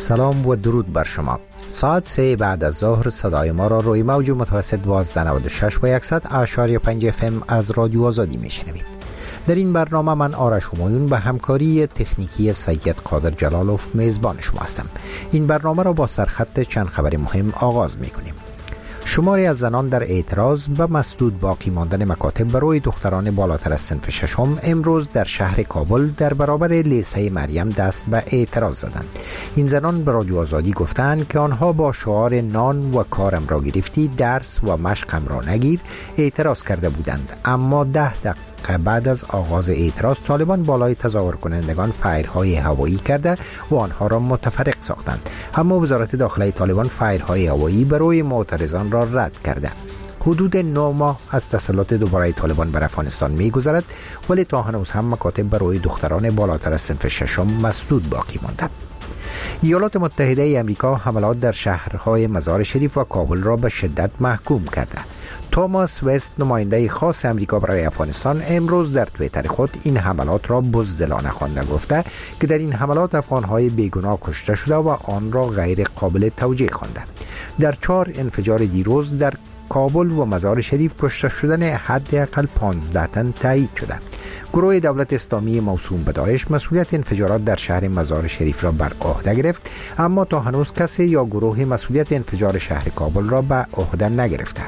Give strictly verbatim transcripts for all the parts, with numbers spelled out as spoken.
سلام و درود بر شما. ساعت سه بعد از ظهر صدای ما را روی موج متوسط دوازده نود و شش و صد اعشاری پنج اف ام از رادیو آزادی میشنوید. در این برنامه من آرش همایون به همکاری تکنیکی سید قادر جلالوف میزبان شما هستم. این برنامه را با سرخط چند خبر مهم آغاز میکنیم. شماری از زنان در اعتراض به مسدود باقی ماندن مکاتب برای دختران بالاتر از صنف ششم امروز در شهر کابل در برابر لیسه مریم دست به اعتراض زدند. این زنان به رادیو آزادی گفتند که آنها با شعار نان و کارم را گرفتی درس و مشقم را نگیر اعتراض کرده بودند، اما ده دقیقه بعد از آغاز اعتراض طالبان بالای تظاهر کنندگان فایرهای هوایی کرده و آنها را متفرق ساختند. اما وزارت داخلی طالبان فایرهای هوایی برای معترضان را رد کرده. حدود نه ماه از تسلط دوباره طالبان بر افغانستان می‌گذرد، ولی تا هنوز هم مکاتب برای دختران بالاتر از صنف ششم مسدود باقی مانده. ایالات متحده ای آمریکا حملات در شهرهای مزار شریف و کابل را به شدت محکوم کرده. توماس وست، نماینده خاص آمریکا برای افغانستان، امروز در توییتر خود این حملات را بزدلانه خوانده، گفته که در این حملات افغانهای بیگناه کشته شده و آن را غیر قابل توجیه خوانده. در چهار انفجار دیروز در کابل و مزار شریف کشته شدن حداقل پانزده تن تایید شده. گروه دولت اسلامی موسوم به داعش مسئولیت انفجارات در شهر مزار شریف را بر عهده گرفت، اما تا هنوز کسی یا گروه مسئولیت انفجار شهر کابل را به عهده نگرفته.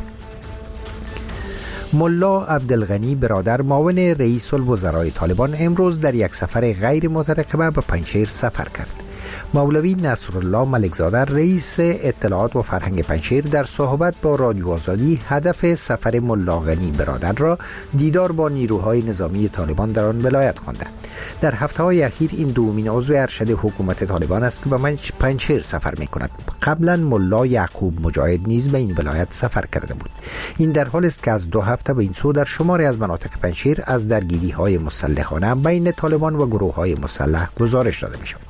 ملا عبدالغنی برادر معاون رئیس الوزراء طالبان امروز در یک سفر غیر مترقبه به پنجشیر سفر کرد. مولوی نصرالله ملکزاده رئیس اطلاعات و فرهنگ پنجشیر در صحبت با رادیو آزادی هدف سفر ملا غنی برادر را دیدار با نیروهای نظامی طالبان در آن ولایت خوانده. در هفته‌های اخیر این دومین عضو ارشد حکومت طالبان است که به پنجشیر سفر می‌کند. قبلا ملا یعقوب مجاهد نیز به این ولایت سفر کرده بود. این در حالی است که از دو هفته به این سو در شماری از مناطق پنجشیر از درگیری‌های مسلحانه بین طالبان و گروه‌های مسلح گزارش داده می‌شود.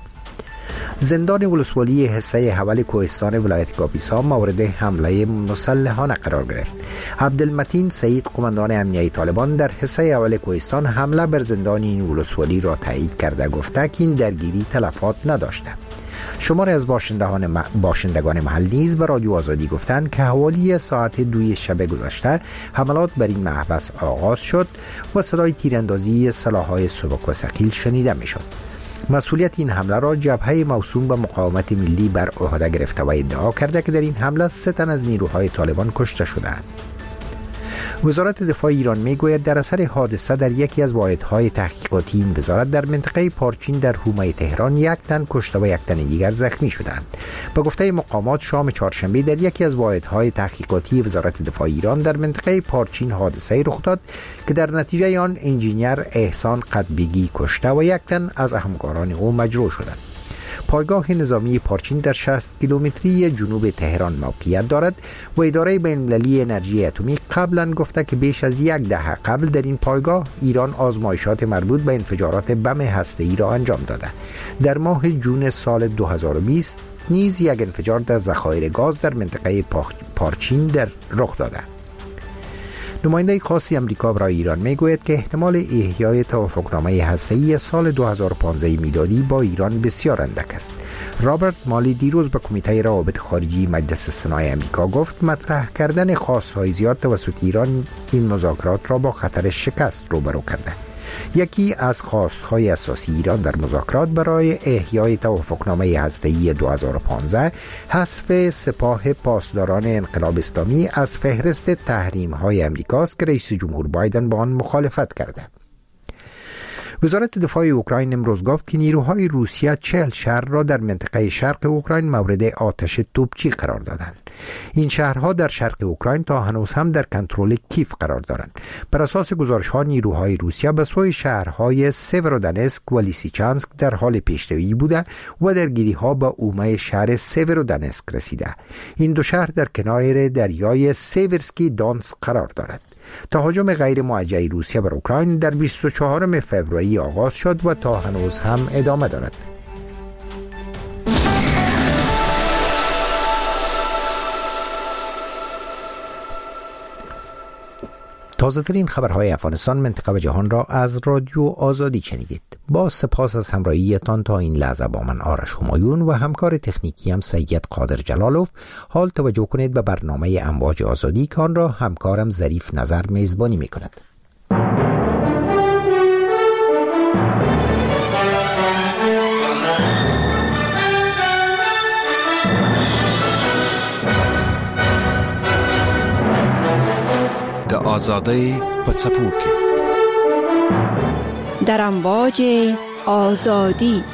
زندان ولسوالی حصه حول کوهستان ولایت کاپیسا مورد حمله مسلحانه قرار گرفت. عبدالمتین سعید، قماندان امنیه طالبان، در حصه حول کوهستان حمله بر زندان این ولسوالی را تایید کرده، گفته که این درگیری تلفات نداشته. شماری از باشندگان باشندگان محل نیز به رادیو آزادی گفتند که حوالی ساعت دوی شب گذشته حملات بر این محبس آغاز شد و صدای تیراندازی سلاح‌های سبک و ثقیل شنیده می‌شد. مسئولیت این حمله را جبهه موسوم به مقاومت ملی بر عهده گرفته و ادعا کرده که در این حمله سه تن از نیروهای طالبان کشته شدند. وزارت دفاع ایران میگوید در اثر حادثه در یکی از واحدهای تحقیقاتی این وزارت در منطقه پارچین در حومه تهران یک تن کشته و یک تن دیگر زخمی شدند. به گفته مقامات شام چهارشنبه در یکی از واحدهای تحقیقاتی وزارت دفاع ایران در منطقه پارچین حادثه رخ داد که در نتیجه آن انجینیر احسان قطبیگی کشته و یک تن از همکاران او مجروح شدند. پایگاه نظامی پارچین در شصت کیلومتری جنوب تهران موقعیت دارد و اداره بین‌المللی انرژی اتمی قبلا گفته که بیش از یک دهه قبل در این پایگاه ایران آزمایشات مربوط به انفجارات بم هسته‌ای را انجام داده. در ماه جون سال دو هزار و بیست نیز یک انفجار در ذخایر گاز در منطقه پارچین در رخ داده. نماینده خاص آمریکا برای ایران میگوید که احتمال احیای توافقنامه هسته‌ای سال دو هزار و پانزده میلادی با ایران بسیار اندک است. رابرت مالی دیروز به کمیته روابط خارجی مجلس سنای آمریکا گفت مطرح کردن خواست‌های زیاد توسط ایران این مذاکرات را با خطر شکست روبرو کرده. یکی از خواست‌های اساسی ایران در مذاکرات برای احیای توافقنامه هسته‌ای دو هزار و پانزده حذف سپاه پاسداران انقلاب اسلامی از فهرست تحریم‌های آمریکاست که رئیس جمهور بایدن با آن مخالفت کرده. وزارت دفاع اوکراین امروز گفت که نیروهای روسیه چهل شهر را در منطقه شرق اوکراین مورد آتش توپچی قرار دادند. این شهرها در شرق اوکراین تا هنوز هم در کنترل کیف قرار دارند. بر اساس گزارش‌ها نیروهای روسیه به سوی شهرهای سیورودنسک و لیسیچانسک در حال پیشروی بوده و درگیری‌ها با عموم شهر سیورودنسک رسیده. این دو شهر در کنار دریای سیورسکی دونسک قرار دارد. تهاجم غیر موجه روسیه بر اوکراین در بیست و چهارم فوریه آغاز شد و تا هنوز هم ادامه دارد. تازه ترین خبرهای افغانستان، منطقه و جهان را از رادیو آزادی شنیدید. با سپاس از همراهیتان تا این لحظه با من آرش همایون و همکار تکنیکی هم سید قادر جلالوف. حال توجه کنید به برنامه امواج آزادی که آن را همکارم ظریف نظر میزبانی می کند. آزادی پڅپوکي در امواج آزادی.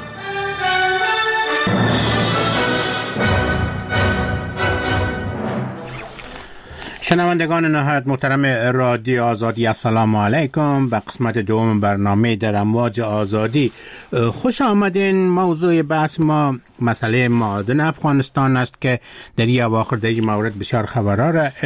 شنوندگان نهایت محترم رادیو آزادی، السلام علیکم. به قسمت دوم برنامه در امواج آزادی خوش آمدین. موضوع بحث ما مسئله معادن افغانستان است که در این اواخر در این مورد بسیار خبرها را